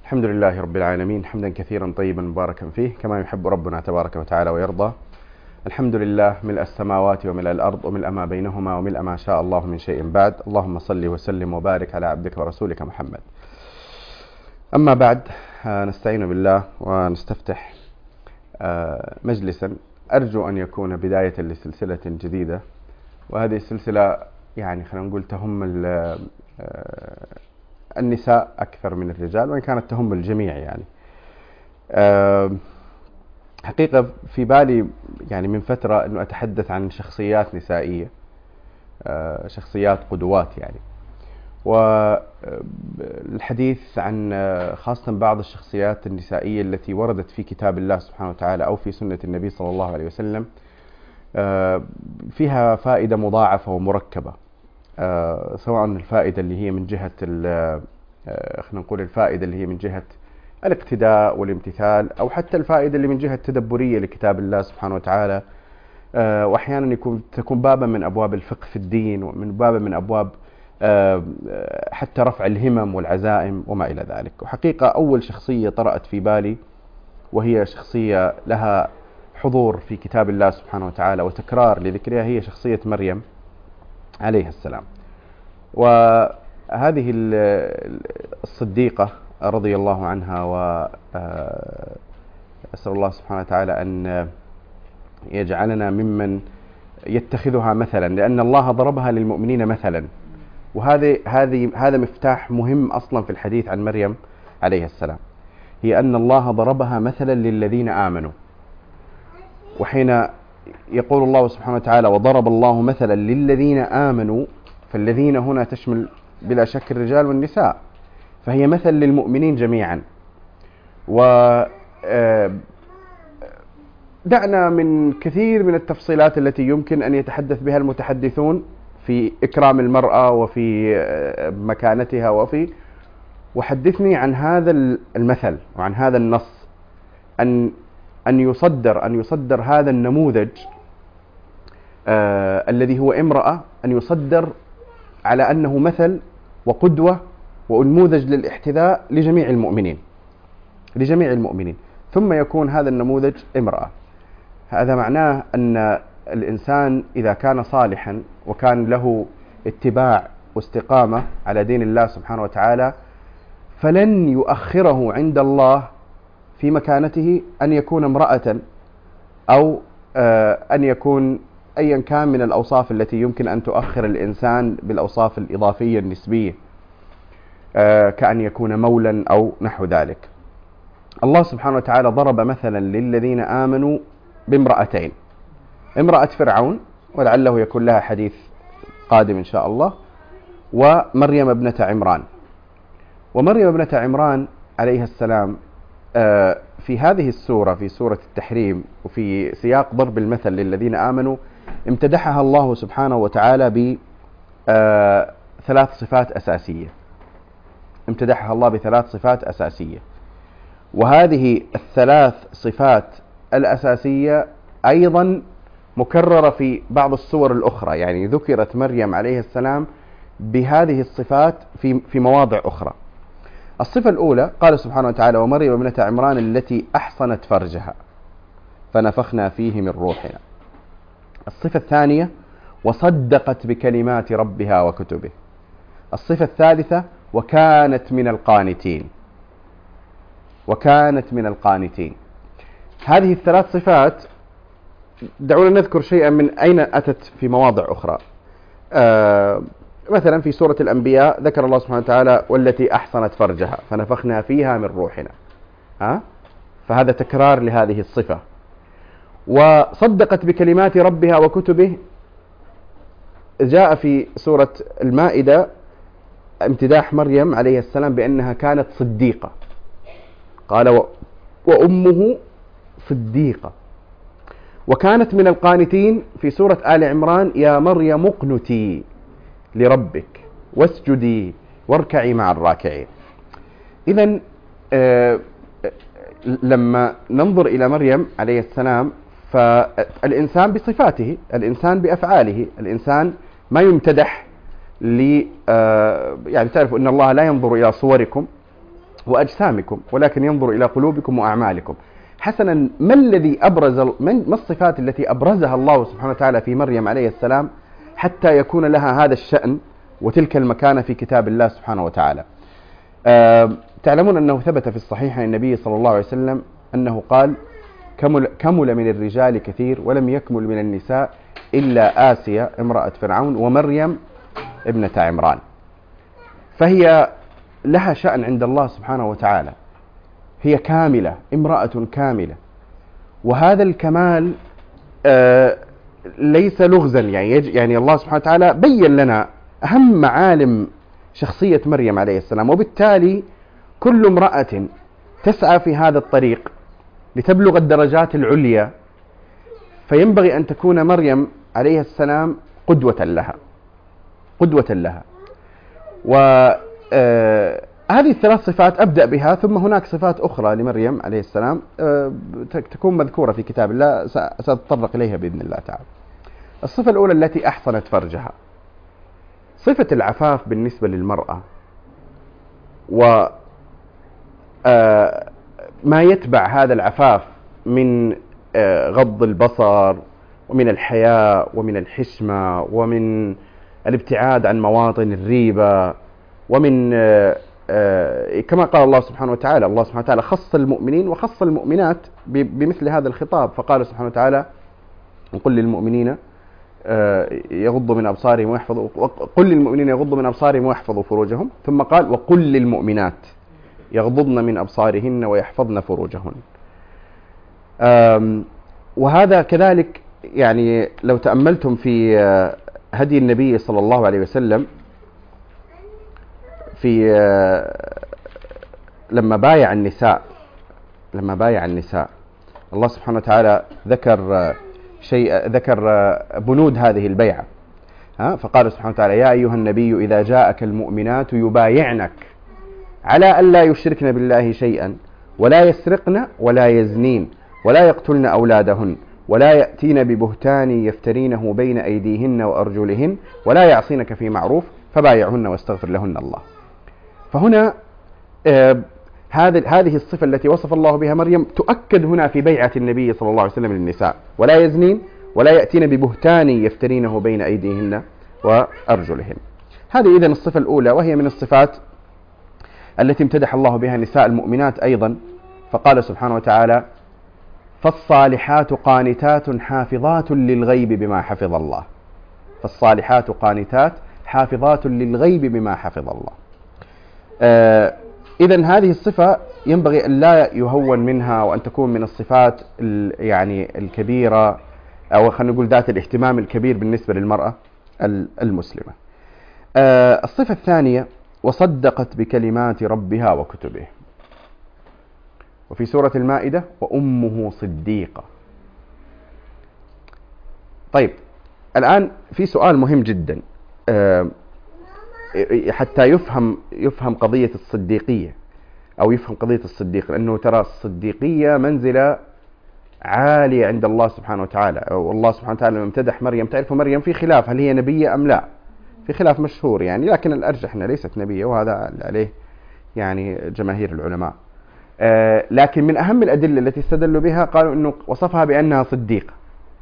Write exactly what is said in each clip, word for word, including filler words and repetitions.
الحمد لله رب العالمين، حمدا كثيرا طيبا مباركا فيه كما يحب ربنا تبارك وتعالى ويرضى. الحمد لله ملء السماوات وملء الأرض وملء ما بينهما وملء ما شاء الله من شيء بعد. اللهم صل وسلم وبارك على عبدك ورسولك محمد. أما بعد، نستعين بالله ونستفتح مجلسا أرجو أن يكون بداية لسلسلة جديدة، وهذه السلسلة يعني خلينا نقول تهم النساء أكثر من الرجال، وإن كانت تهم الجميع. يعني حقيقة في بالي يعني من فترة أنه أتحدث عن شخصيات نسائية، شخصيات قدوات يعني، والحديث عن خاصة بعض الشخصيات النسائية التي وردت في كتاب الله سبحانه وتعالى أو في سنة النبي صلى الله عليه وسلم فيها فائدة مضاعفة ومركبة، سواء الفائدة اللي هي من جهة خلينا نقول الفائدة اللي هي من جهة الاقتداء والامتثال، أو حتى الفائدة اللي من جهة تدبرية لكتاب الله سبحانه وتعالى، وأحيانا يكون تكون بابا من أبواب الفقه في الدين، ومن بابا من أبواب حتى رفع الهمم والعزائم وما إلى ذلك. وحقيقة أول شخصية طرأت في بالي وهي شخصية لها حضور في كتاب الله سبحانه وتعالى وتكرار لذكرها هي شخصية مريم عليها السلام. وهذه الصديقة رضي الله عنها، وأسأل الله سبحانه وتعالى أن يجعلنا ممن يتخذها مثلا، لأن الله ضربها للمؤمنين مثلا، وهذا هذه هذا مفتاح مهم أصلا في الحديث عن مريم عليها السلام، هي أن الله ضربها مثلا للذين آمنوا. وحين يقول الله سبحانه وتعالى وضرب الله مثلا للذين آمنوا، فالذين هنا تشمل بلا شك الرجال والنساء، فهي مثل للمؤمنين جميعا. ودعنا من كثير من التفصيلات التي يمكن أن يتحدث بها المتحدثون في إكرام المرأة وفي مكانتها، وفي وحدثني عن هذا المثل وعن هذا النص، أن أن يصدر أن يصدر هذا النموذج آه الذي هو امرأة، أن يصدر على أنه مثل وقدوة ونموذج للاحتذاء لجميع المؤمنين لجميع المؤمنين ثم يكون هذا النموذج امرأة. هذا معناه أن الإنسان إذا كان صالحا وكان له اتباع واستقامة على دين الله سبحانه وتعالى، فلن يؤخره عند الله في مكانته أن يكون امرأة أو أن يكون أيا كان من الأوصاف التي يمكن أن تؤخر الإنسان بالأوصاف الإضافية النسبية، كأن يكون مولا أو نحو ذلك. الله سبحانه وتعالى ضرب مثلا للذين آمنوا بامرأتين، امرأة فرعون ولعله يكون لها حديث قادم إن شاء الله، ومريم ابنة عمران. ومريم ابنة عمران عليها السلام في هذه السورة، في سورة التحريم، وفي سياق ضرب المثل للذين آمنوا، امتدحها الله سبحانه وتعالى بثلاث صفات أساسية امتدحها الله بثلاث صفات أساسية وهذه الثلاث صفات الأساسية أيضا مكررة في بعض السور الأخرى، يعني ذكرت مريم عليه السلام بهذه الصفات في في مواضع أخرى. الصفة الأولى قال سبحانه وتعالى ومريم ابنة عمران التي أحصنت فرجها فنفخنا فيه من روحنا. الصفة الثانية وصدقت بكلمات ربها وكتبه. الصفة الثالثة وكانت من القانتين وكانت من القانتين. هذه الثلاث صفات دعونا نذكر شيئا من أين أتت في مواضع أخرى. آه مثلا في سورة الأنبياء ذكر الله سبحانه وتعالى والتي أحصنت فرجها فنفخنا فيها من روحنا، ها؟ فهذا تكرار لهذه الصفة. وصدقت بكلمات ربها وكتبه جاء في سورة المائدة امتداح مريم عليه السلام بأنها كانت صديقة، قال وأمه صديقة. وكانت من القانتين في سورة آل عمران يا مريم اقنتي لربك واسجدي واركعي مع الراكعين. إذن آه لما ننظر إلى مريم عليه السلام، فالإنسان بصفاته، الإنسان بأفعاله، الإنسان ما يمتدح ل آه يعني تعرفوا أن الله لا ينظر إلى صوركم وأجسامكم ولكن ينظر إلى قلوبكم وأعمالكم. حسنا، ما الذي أبرز ما الصفات التي أبرزها الله سبحانه وتعالى في مريم عليه السلام حتى يكون لها هذا الشأن وتلك المكانة في كتاب الله سبحانه وتعالى؟ أه تعلمون أنه ثبت في الصحيح عن النبي صلى الله عليه وسلم أنه قال: كمل, كمل من الرجال كثير ولم يكمل من النساء إلا آسيا امرأة فرعون ومريم ابنة عمران. فهي لها شأن عند الله سبحانه وتعالى، هي كاملة، امرأة كاملة، وهذا الكمال آه ليس لغزا، يعني, يعني الله سبحانه وتعالى بين لنا أهم معالم شخصية مريم عليه السلام، وبالتالي كل امرأة تسعى في هذا الطريق لتبلغ الدرجات العليا فينبغي أن تكون مريم عليه السلام قدوة لها قدوة لها وهذه الثلاث صفات أبدأ بها، ثم هناك صفات أخرى لمريم عليه السلام تكون مذكورة في كتاب الله سأتطرق إليها بإذن الله تعالى. الصفة الأولى التي أحصنت فرجها، صفة العفاف بالنسبة للمرأة و ما يتبع هذا العفاف من غض البصر ومن الحياء ومن الحشمة ومن الابتعاد عن مواطن الريبة، ومن كما قال الله سبحانه وتعالى، الله سبحانه وتعالى خص المؤمنين وخص المؤمنات بمثل هذا الخطاب، فقال سبحانه وتعالى: وقل للمؤمنين يغضوا من أبصارهم ويحفظوا قل للمؤمنين يغضوا من أبصارهم ويحفظوا فروجهم، ثم قال: وقل للمؤمنات يغضضن من أبصارهن ويحفظن فروجهن. وهذا كذلك يعني لو تأملتم في هدي النبي صلى الله عليه وسلم في لما بايع النساء لما بايع النساء الله سبحانه وتعالى ذكر شيء ذكر بنود هذه البيعة، ها فقال سبحانه وتعالى: يا أيها النبي إذا جاءك المؤمنات يبايعنك على ألا يشركن بالله شيئا ولا يسرقن ولا يزنين ولا يقتلن أولادهن ولا يأتين ببهتان يفترينه بين أيديهن وأرجلهن ولا يعصينك في معروف فبايعهن واستغفر لهن الله. فهنا آه هذه الصفة التي وصف الله بها مريم تؤكد هنا في بيعة النبي صلى الله عليه وسلم للنساء: ولا يزنين ولا يأتين ببهتان يفترينه بين أيديهن وأرجلهن. هذه إذن الصفة الأولى، وهي من الصفات التي امتدح الله بها نساء المؤمنات أيضا، فقال سبحانه وتعالى: فالصالحات قانتات حافظات للغيب بما حفظ الله. فالصالحات قانتات حافظات للغيب بما حفظ الله. آه إذن هذه الصفة ينبغي أن لا يهون منها، وأن تكون من الصفات يعني الكبيرة، أو خلينا نقول ذات الاهتمام الكبير بالنسبة للمرأة المسلمة. آه الصفة الثانية: وصدقت بكلمات ربها وكتبه. وفي سورة المائدة: وأمه صديقة. طيب، الآن في سؤال مهم جدا حتى يفهم يفهم قضية الصديقية، أو يفهم قضية الصديق، لأنه ترى الصديقية منزلة عالية عند الله سبحانه وتعالى. والله سبحانه وتعالى لما امتدح مريم، تعرفوا مريم في خلاف هل هي نبية أم لا، في خلاف مشهور يعني، لكن الأرجح أنها ليست نبية، وهذا عليه يعني جماهير العلماء. آه لكن من أهم الأدلة التي استدلوا بها قالوا أنه وصفها بأنها صديقة،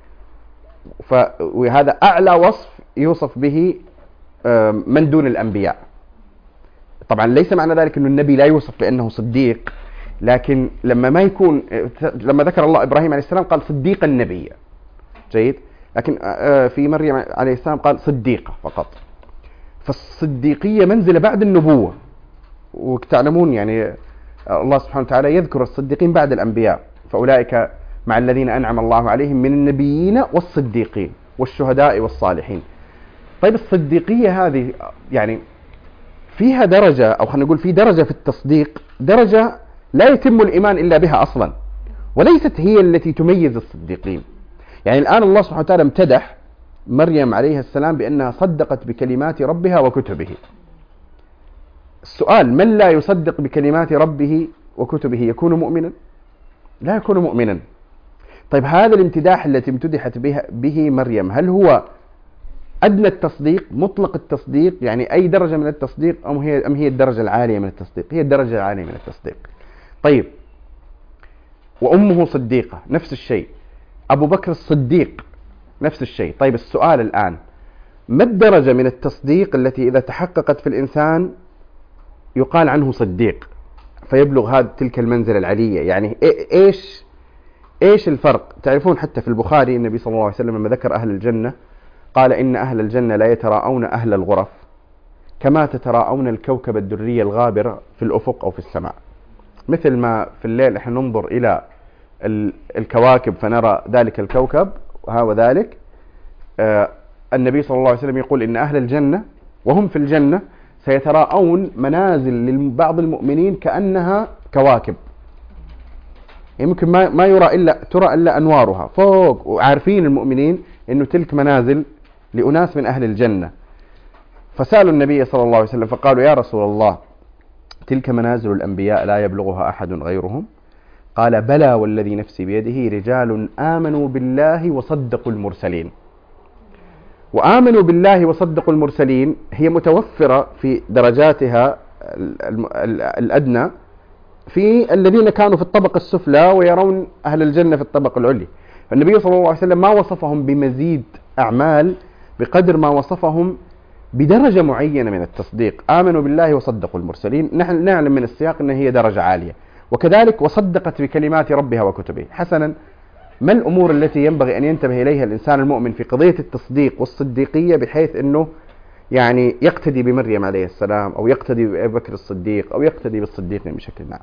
وهذا أعلى وصف يوصف به آه من دون الأنبياء. طبعا ليس معنى ذلك أن النبي لا يوصف بأنه صديق، لكن لما ما يكون لما ذكر الله إبراهيم عليه السلام قال صديقا نبيا، جيد، لكن آه في مريم عليه السلام قال صديقة فقط. فالصديقية منزلة بعد النبوة، وتعلمون يعني الله سبحانه وتعالى يذكر الصديقين بعد الأنبياء: فأولئك مع الذين أنعم الله عليهم من النبيين والصديقين والشهداء والصالحين. طيب، الصديقية هذه يعني فيها درجة، أو خلينا نقول في درجة في التصديق، درجة لا يتم الإيمان إلا بها أصلا، وليست هي التي تميز الصديقين. يعني الآن الله سبحانه وتعالى امتدح مريم عليه السلام بأنها صدقت بكلمات ربها وكتبه. السؤال: من لا يصدق بكلمات ربه وكتبه يكون مؤمنا؟ لا يكون مؤمنا. طيب، هذا الامتداح التي امتدحت به, به مريم، هل هو أدنى التصديق مطلق التصديق، يعني أي درجة من التصديق، أم هي أم هي الدرجة العالية من التصديق؟ هي الدرجة العالية من التصديق. طيب، وأمه صديقة نفس الشيء، أبو بكر الصديق نفس الشيء. طيب السؤال الآن، ما الدرجة من التصديق التي إذا تحققت في الإنسان يقال عنه صديق فيبلغ هذه تلك المنزلة العلية؟ يعني إيش إيش الفرق؟ تعرفون حتى في البخاري النبي صلى الله عليه وسلم لما ذكر أهل الجنة قال إن أهل الجنة لا يتراءون أهل الغرف كما تتراءون الكوكب الدري الغابر في الأفق أو في السماء. مثل ما في الليل نحن ننظر إلى الكواكب فنرى ذلك الكوكب وها وذلك، آه النبي صلى الله عليه وسلم يقول إن أهل الجنة وهم في الجنة سيتراءون منازل لبعض المؤمنين كأنها كواكب، يمكن ما ما يرى إلا ترى إلا أنوارها فوق، وعارفين المؤمنين إنه تلك منازل لأناس من أهل الجنة. فسألوا النبي صلى الله عليه وسلم فقالوا يا رسول الله تلك منازل الأنبياء لا يبلغها أحد غيرهم؟ قال بلى والذي نفسي بيده رجال آمنوا بالله وصدقوا المرسلين. وآمنوا بالله وصدقوا المرسلين هي متوفرة في درجاتها الأدنى في الذين كانوا في الطبقة السفلى ويرون أهل الجنة في الطبقة العليا. فالنبي صلى الله عليه وسلم ما وصفهم بمزيد أعمال بقدر ما وصفهم بدرجة معينة من التصديق. آمنوا بالله وصدقوا المرسلين، نحن نعلم من السياق أن هي درجة عالية. وكذلك وصدقت بكلمات ربها وكتبه. حسنا، ما الأمور التي ينبغي أن ينتبه إليها الإنسان المؤمن في قضية التصديق والصديقية بحيث أنه يعني يقتدي بمريم عليه السلام أو يقتدي بأبي بكر الصديق أو يقتدي بالصديقين بشكل عام؟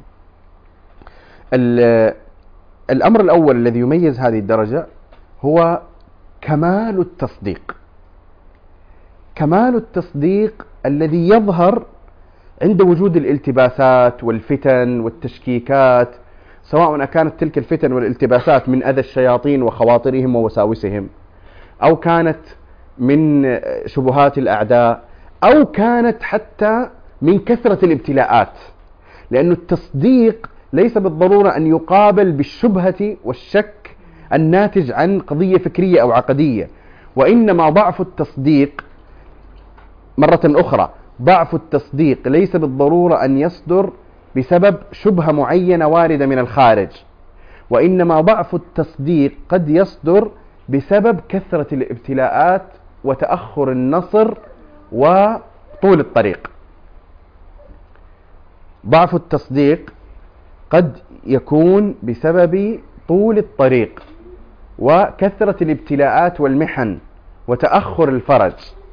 الأمر الأول الذي يميز هذه الدرجة هو كمال التصديق. كمال التصديق الذي يظهر عند وجود الالتباسات والفتن والتشكيكات، سواء كانت تلك الفتن والالتباسات من أذى الشياطين وخواطرهم ووساوسهم، أو كانت من شبهات الأعداء، أو كانت حتى من كثرة الابتلاءات. لأن التصديق ليس بالضرورة أن يقابل بالشبهة والشك الناتج عن قضية فكرية أو عقدية، وإنما ضعف التصديق مرة أخرى ضعف التصديق ليس بالضرورة أن يصدر بسبب شبهة معينة واردة من الخارج، وإنما ضعف التصديق قد يصدر بسبب كثرة الابتلاءات وتأخر النصر وطول الطريق. ضعف التصديق قد يكون بسبب طول الطريق وكثرة الابتلاءات والمحن وتأخر الفرج،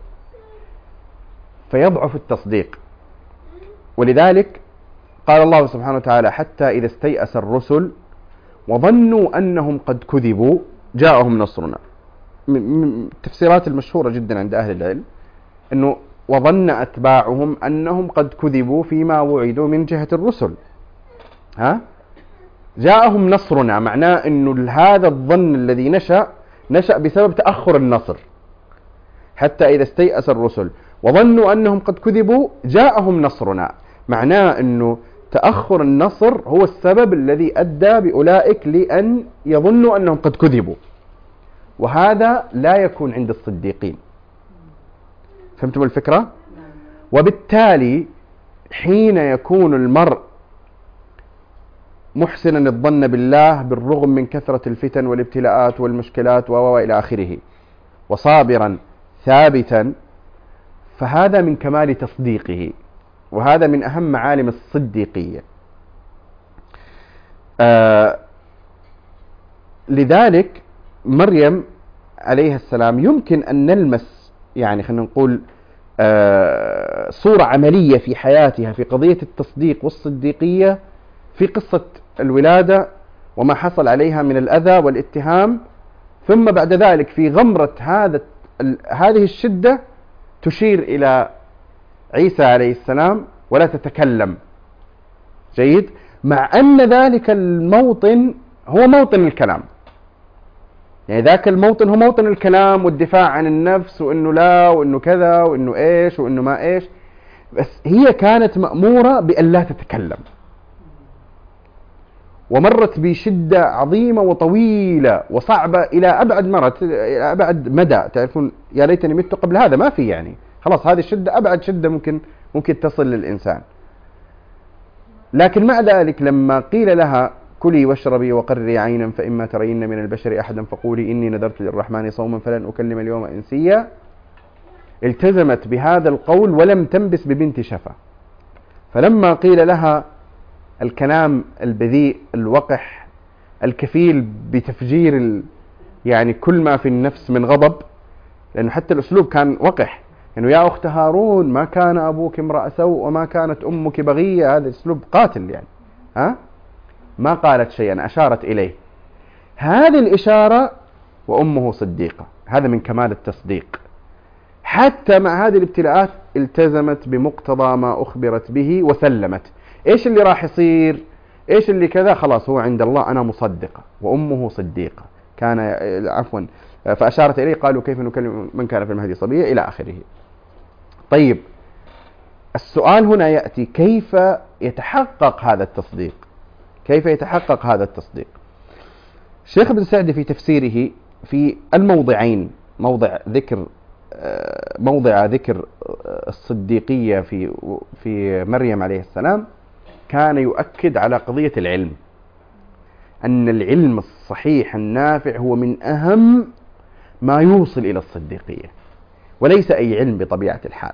فيضعف التصديق. ولذلك قال الله سبحانه وتعالى حتى إذا استيأس الرسل وظنوا أنهم قد كذبوا جاءهم نصرنا. من التفسيرات المشهورة جدا عند أهل العلم أنه وظن أتباعهم أنهم قد كذبوا فيما وعدوا من جهة الرسل، ها جاءهم نصرنا، معناه أنه هذا الظن الذي نشأ نشأ بسبب تأخر النصر. حتى إذا استيأس الرسل وظنوا أنهم قد كذبوا جاءهم نصرنا، معناه أنه تأخر النصر هو السبب الذي أدى بأولئك لأن يظنوا أنهم قد كذبوا، وهذا لا يكون عند الصديقين. فهمتم الفكرة؟ وبالتالي حين يكون المرء محسنا الظن بالله بالرغم من كثرة الفتن والابتلاءات والمشكلات وإلى آخره وصابرا ثابتا، فهذا من كمال تصديقه، وهذا من أهم معالم الصديقية. آه لذلك مريم عليها السلام يمكن أن نلمس يعني خلينا نقول آه صورة عملية في حياتها في قضية التصديق والصديقية في قصة الولادة وما حصل عليها من الأذى والاتهام، ثم بعد ذلك في غمرة هذا هذه الشدة تشير إلى عيسى عليه السلام ولا تتكلم. جيد، مع أن ذلك الموطن هو موطن الكلام، يعني ذاك الموطن هو موطن الكلام والدفاع عن النفس وإنه لا وإنه كذا وإنه إيش وإنه ما إيش، بس هي كانت مأمورة بأن لا تتكلم. ومرت بشدة عظيمة وطويلة وصعبة إلى أبعد مرت إلى أبعد مدى. تعرفون يا ليتني مت قبل هذا، ما في يعني خلاص، هذه الشدة أبعد شدة ممكن ممكن تصل للإنسان. لكن مع ذلك لما قيل لها كلي واشربي وقري عينا فإما ترين من البشر أحدا فقولي إني نذرت للرحمن صوما فلن أكلم اليوم إنسيا، التزمت بهذا القول ولم تنبس ببنت شفا. فلما قيل لها الكلام البذيء الوقح الكفيل بتفجير ال... يعني كل ما في النفس من غضب، لأنه حتى الأسلوب كان وقح، إنه يعني يا أخت هارون ما كان أبوك امرأ سوء وما كانت أمك بغية، هذا أسلوب قاتل يعني. ها ما قالت شيئا، أشارت إليه. هذه الإشارة وأمه صديقة، هذا من كمال التصديق. حتى مع هذه الابتلاءات التزمت بمقتضى ما أخبرت به وسلمت. إيش اللي راح يصير، إيش اللي كذا، خلاص هو عند الله، أنا مصدقة وأمه صديقة. كان عفوا فأشارت إليه قالوا كيف نكلم من كان في المهدي صبيا إلى آخره. طيب السؤال هنا يأتي، كيف يتحقق هذا التصديق؟ كيف يتحقق هذا التصديق؟ الشيخ ابن سعدي في تفسيره في الموضعين، موضع ذكر موضع ذكر الصديقية في في مريم عليه السلام، كان يؤكد على قضية العلم، أن العلم الصحيح النافع هو من أهم ما يوصل إلى الصديقية، وليس أي علم بطبيعة الحال،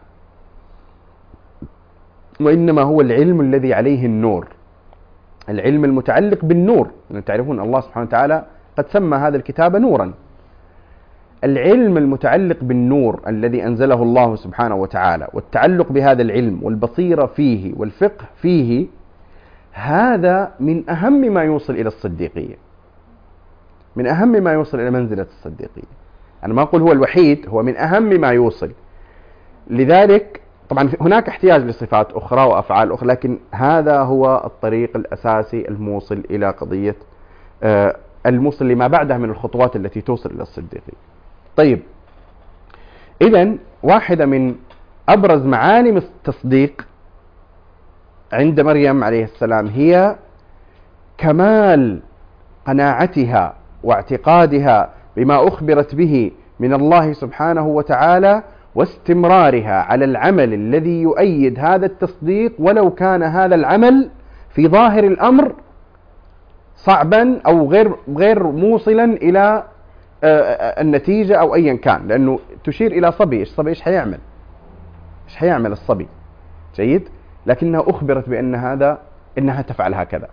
وإنما هو العلم الذي عليه النور، العلم المتعلق بالنور. تعرفون الله سبحانه وتعالى قد سمى هذا الكتاب نورا. العلم المتعلق بالنور الذي أنزله الله سبحانه وتعالى، والتعلق بهذا العلم والبصيرة فيه والفقه فيه، هذا من أهم ما يوصل إلى الصديقية، من أهم ما يوصل إلى منزلة الصديقية. أنا ما أقول هو الوحيد، هو من أهم ما يوصل. لذلك طبعا هناك احتياج لصفات أخرى وأفعال أخرى، لكن هذا هو الطريق الأساسي الموصل إلى قضية آه الموصل لما بعدها من الخطوات التي توصل إلى الصديقية. طيب إذن واحدة من أبرز معالم التصديق عند مريم عليه السلام هي كمال قناعتها واعتقادها بما أخبرت به من الله سبحانه وتعالى، واستمرارها على العمل الذي يؤيد هذا التصديق، ولو كان هذا العمل في ظاهر الأمر صعبا أو غير غير موصلا إلى النتيجة أو أيا كان، لأنه تشير إلى صبي. إيش صبي إيش حيعمل؟ إيش حيعمل الصبي؟ جيد، لكنها أخبرت بأن هذا إنها تفعل هكذا،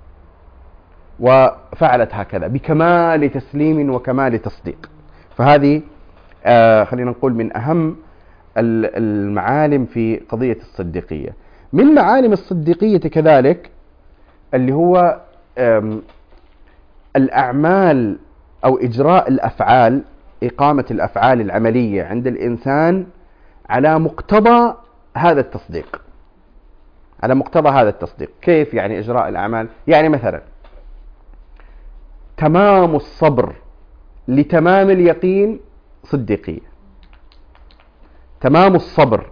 وفعلت هكذا بكمال تسليم وكمال تصديق. فهذه آه خلينا نقول من أهم المعالم في قضية الصديقية. من معالم الصديقية كذلك اللي هو الأعمال أو إجراء الأفعال، إقامة الأفعال العملية عند الإنسان على مقتضى هذا التصديق، على مقتضى هذا التصديق. كيف يعني إجراء الأعمال؟ يعني مثلا تمام الصبر لتمام اليقين صديقية، تمام الصبر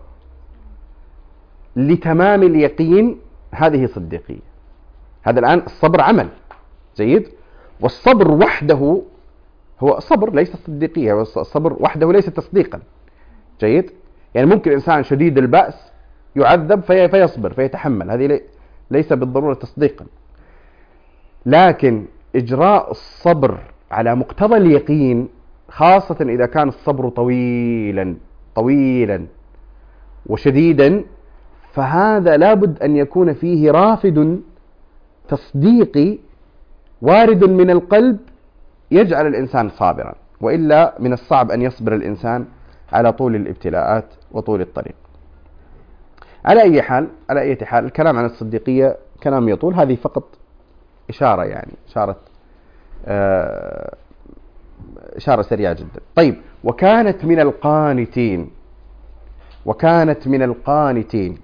لتمام اليقين هذه صديقية. هذا الآن الصبر عمل جيد، والصبر وحده هو صبر ليس صديقية، الصبر وحده ليس تصديقا جيد. يعني ممكن إنسان شديد البأس يعذب في فيصبر فيتحمل، هذه ليس بالضرورة تصديقا. لكن إجراء الصبر على مقتضى اليقين، خاصة إذا كان الصبر طويلا طويلا وشديدا، فهذا لابد أن يكون فيه رافد تصديقي وارد من القلب يجعل الإنسان صابرا، وإلا من الصعب أن يصبر الإنسان على طول الابتلاءات وطول الطريق. على أي حال على أي حال الكلام عن الصديقية كلام يطول، هذه فقط إشارة يعني إشارة آه إشارة سريعة جدا. طيب، وكانت من القانتين، وكانت من القانتين.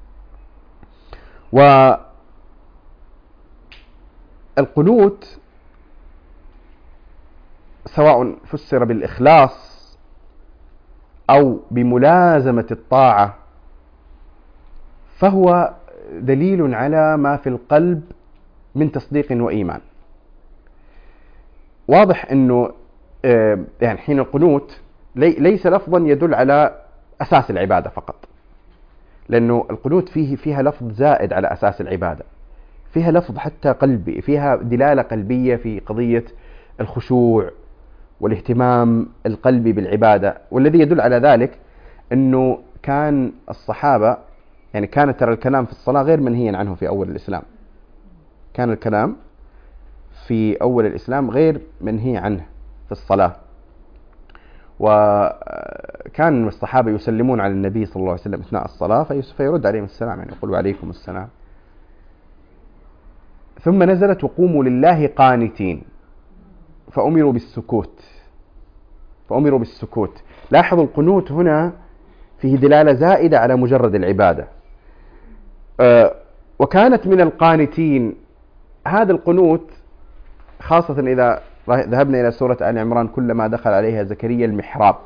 والقنوت سواء فسر بالإخلاص أو بملازمة الطاعة، فهو دليل على ما في القلب من تصديق وإيمان. واضح أنه يعني حين القنوت ليس لفظا يدل على أساس العبادة فقط، لأنه القنوت فيه فيها لفظ زائد على أساس العبادة، فيها لفظ حتى قلبي، فيها دلالة قلبية في قضية الخشوع والاهتمام القلبي بالعبادة. والذي يدل على ذلك أنه كان الصحابة يعني كانت ترى الكلام في الصلاة غير منهيا عنه في أول الإسلام، كان الكلام في أول الإسلام غير منهي عنه في الصلاة، وكان الصحابة يسلمون على النبي صلى الله عليه وسلم أثناء الصلاة فيرد عليهم السلام، يعني يقول وعليكم السلام. ثم نزلت وقوموا لله قانتين فأمروا بالسكوت فأمروا بالسكوت. لاحظوا القنوت هنا فيه دلالة زائدة على مجرد العبادة. أه وكانت من القانتين، هذا القنوت خاصة إذا ذهبنا إلى سورة آل عمران كلما دخل عليها زكريا المحراب،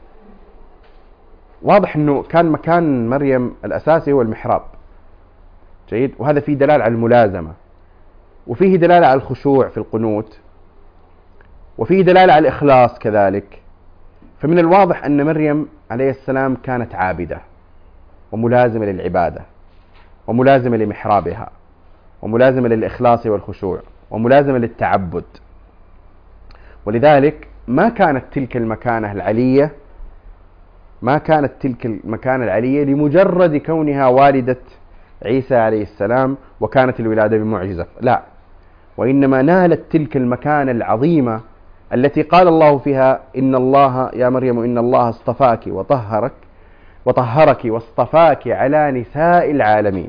واضح أنه كان مكان مريم الأساسي هو المحراب، جيد، وهذا فيه دلالة على الملازمة، وفيه دلالة على الخشوع في القنوت، وفيه دلالة على الإخلاص كذلك. فمن الواضح أن مريم عليه السلام كانت عابدة وملازمة للعبادة وملازمة لمحرابها وملازمة للإخلاص والخشوع وملازمة للتعبد، ولذلك ما كانت تلك المكانة العلية ما كانت تلك المكانة العلية لمجرد كونها والدة عيسى عليه السلام وكانت الولادة بمعجزة، لا، وإنما نالت تلك المكانة العظيمة التي قال الله فيها إن الله يا مريم إن الله اصطفاك وطهرك وطهرك واصطفاك على نساء العالمين.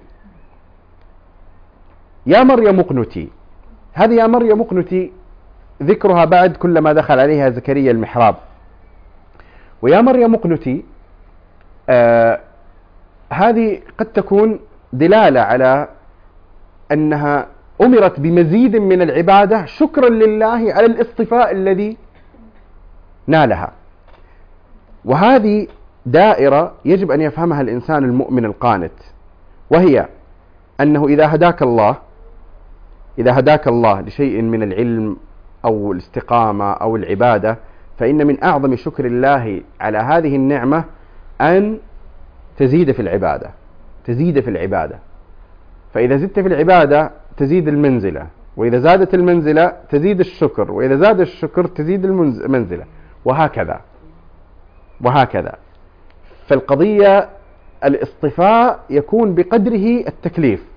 يا مريم اقنتي، هذه يا مريم اقنتي ذكرها بعد كلما دخل عليها زكريا المحراب. ويا مريم اقنتي آه هذه قد تكون دلالة على أنها أمرت بمزيد من العبادة شكرا لله على الاصطفاء الذي نالها. وهذه دائرة يجب أن يفهمها الإنسان المؤمن القانت، وهي أنه إذا هداك الله إذا هداك الله لشيء من العلم أو الاستقامة أو العبادة، فإن من أعظم شكر الله على هذه النعمة أن تزيد في العبادة تزيد في العبادة فإذا زدت في العبادة تزيد المنزلة، وإذا زادت المنزلة تزيد الشكر، وإذا زاد الشكر تزيد المنزلة، وهكذا وهكذا. فالقضية الاصطفاء يكون بقدره التكليف،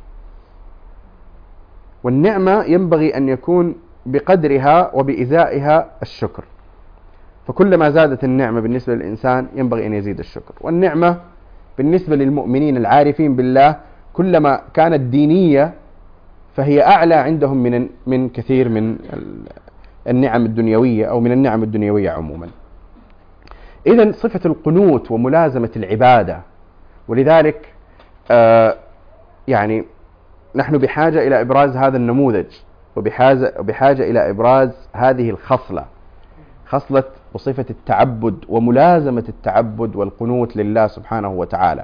والنعمة ينبغي أن يكون بقدرها وبإزائها الشكر. فكلما زادت النعمة بالنسبة للإنسان ينبغي أن يزيد الشكر. والنعمة بالنسبة للمؤمنين العارفين بالله كلما كانت دينية فهي أعلى عندهم من من كثير من النعم الدنيوية أو من النعم الدنيوية عموما. إذن صفة القنوت وملازمة العبادة، ولذلك آه يعني نحن بحاجة إلى إبراز هذا النموذج، وبحاجة بحاجة إلى إبراز هذه الخصلة، خصلة وصفة التعبد وملازمة التعبد والقنوت لله سبحانه وتعالى.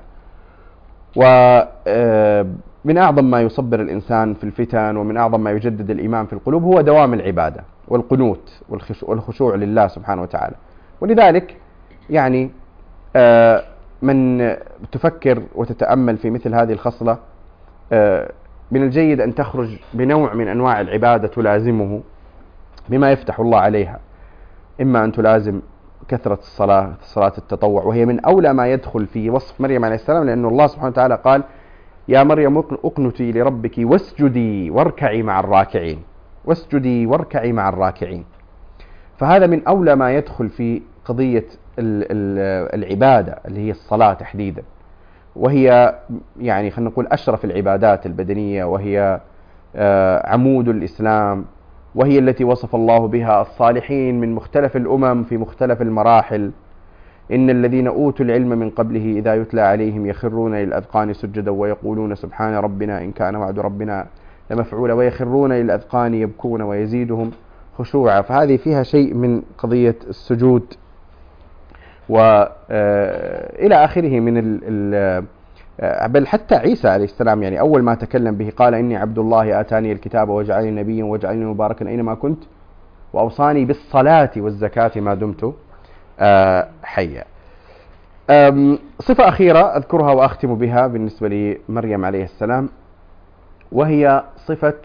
ومن أعظم ما يصبر الإنسان في الفتن ومن أعظم ما يجدد الإيمان في القلوب هو دوام العبادة والقنوت والخشوع لله سبحانه وتعالى. ولذلك يعني من تفكر وتتأمل في مثل هذه الخصلة من الجيد أن تخرج بنوع من أنواع العبادة تلازمه بما يفتح الله عليها، إما أن تلازم كثرة الصلاة صلاة التطوع، وهي من أولى ما يدخل في وصف مريم عليه السلام، لأن الله سبحانه وتعالى قال يا مريم اقنتي لربك واسجدي واركعي مع الراكعين واسجدي واركعي مع الراكعين. فهذا من أولى ما يدخل في قضية العبادة اللي هي الصلاة تحديدا، وهي يعني خلينا نقول أشرف العبادات البدنية، وهي عمود الإسلام، وهي التي وصف الله بها الصالحين من مختلف الأمم في مختلف المراحل. إن الذين أوتوا العلم من قبله إذا يتلى عليهم يخرون للأذقان سجدا ويقولون سبحان ربنا إن كان وعد ربنا لمفعولا ويخرون للأذقان يبكون ويزيدهم خشوعا. فهذه فيها شيء من قضية السجود وإلى آخره من بل حتى عيسى عليه السلام يعني أول ما تكلم به قال إني عبد الله آتاني الكتاب وجعلني نبيا وجعلني مباركا أينما كنت وأوصاني بالصلاة والزكاة ما دمت حيا. صفة أخيرة أذكرها وأختم بها بالنسبة لمريم عليه السلام، وهي صفة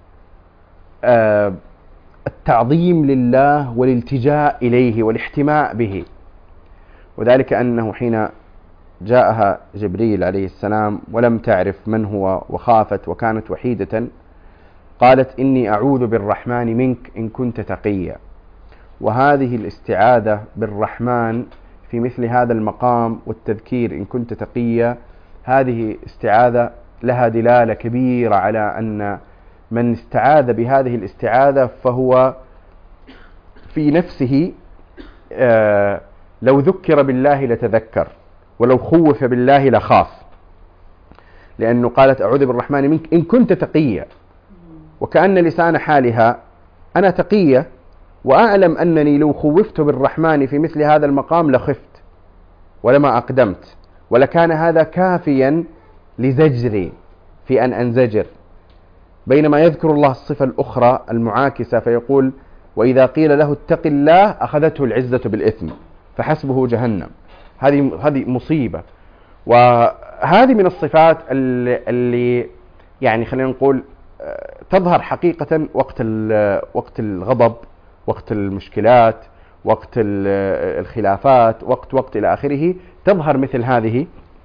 التعظيم لله والالتجاء إليه والاحتماء به، وذلك أنه حين جاءها جبريل عليه السلام ولم تعرف من هو وخافت وكانت وحيدة قالت إني أعوذ بالرحمن منك إن كنت تقيا. وهذه الاستعاذة بالرحمن في مثل هذا المقام والتذكير إن كنت تقيا، هذه استعاذة لها دلالة كبيرة على أن من استعاذ بهذه الاستعاذة فهو في نفسه آه لو ذكر بالله لتذكر ولو خوف بالله لخاف، لأنه قالت أعوذ بالرحمن منك إن كنت تقيا، وكأن لسان حالها أنا تقية وأعلم أنني لو خوفت بالرحمن في مثل هذا المقام لخفت ولما أقدمت، ولكان هذا كافيا لزجري في أن أنزجر. بينما يذكر الله الصفة الأخرى المعاكسة فيقول وإذا قيل له اتق الله أخذته العزة بالإثم فحسبه جهنم. هذه هذه مصيبة، وهذه من الصفات اللي, اللي يعني خلينا نقول تظهر حقيقة وقت وقت الغضب، وقت المشكلات، وقت الخلافات، وقت وقت إلى آخره، تظهر مثل هذه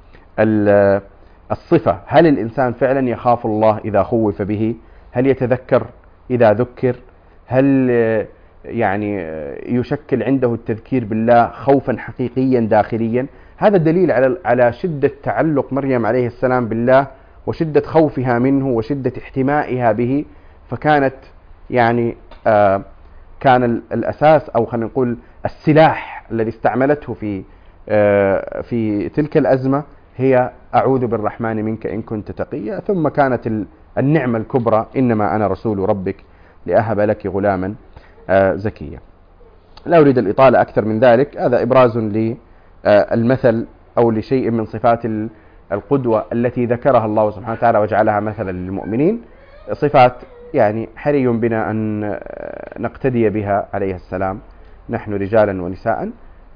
الصفة. هل الإنسان فعلا يخاف الله إذا خوف به؟ هل يتذكر إذا ذكر؟ هل يعني يشكل عنده التذكير بالله خوفا حقيقيا داخليا؟ هذا دليل على على شدة تعلق مريم عليه السلام بالله وشدة خوفها منه وشدة احتمائها به. فكانت يعني آه كان الأساس أو خلينا نقول السلاح الذي استعملته في آه في تلك الأزمة هي أعوذ بالرحمن منك إن كنت تقيا. ثم كانت النعمة الكبرى إنما أنا رسول ربك لأهب لك غلاما آه زكيا. لا أريد الإطالة أكثر من ذلك، هذا إبراز للمثل أو لشيء من صفات القدوة التي ذكرها الله سبحانه وتعالى وجعلها مثلا للمؤمنين، صفات يعني حري بنا أن نقتدي بها عليه السلام نحن رجالا ونساء،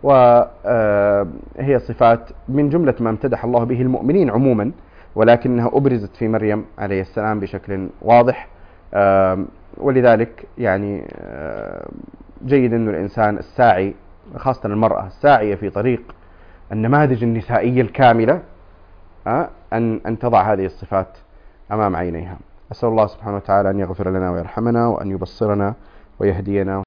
وهي صفات من جملة ما امتدح الله به المؤمنين عموما، ولكنها أبرزت في مريم عليه السلام بشكل واضح. ولذلك يعني جيد أن الإنسان الساعي، خاصة المرأة الساعية في طريق النماذج النسائية الكاملة، أن أن تضع هذه الصفات أمام عينيها. أسأل الله سبحانه وتعالى أن يغفر لنا ويرحمنا وأن يبصرنا ويهدينا.